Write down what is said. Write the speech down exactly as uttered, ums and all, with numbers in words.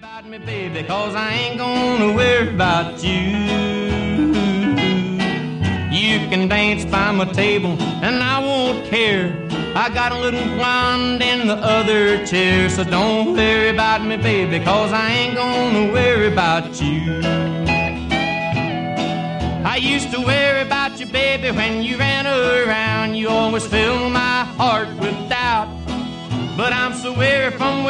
about me, baby, cause I ain't gonna worry about you. You can dance by my table and I won't care. I got a little blonde in the other chair. So don't worry about me, baby, cause I ain't gonna worry about you. I used to worry about you, baby, when you ran around. You always filled my heart with doubt. But I'm so weary from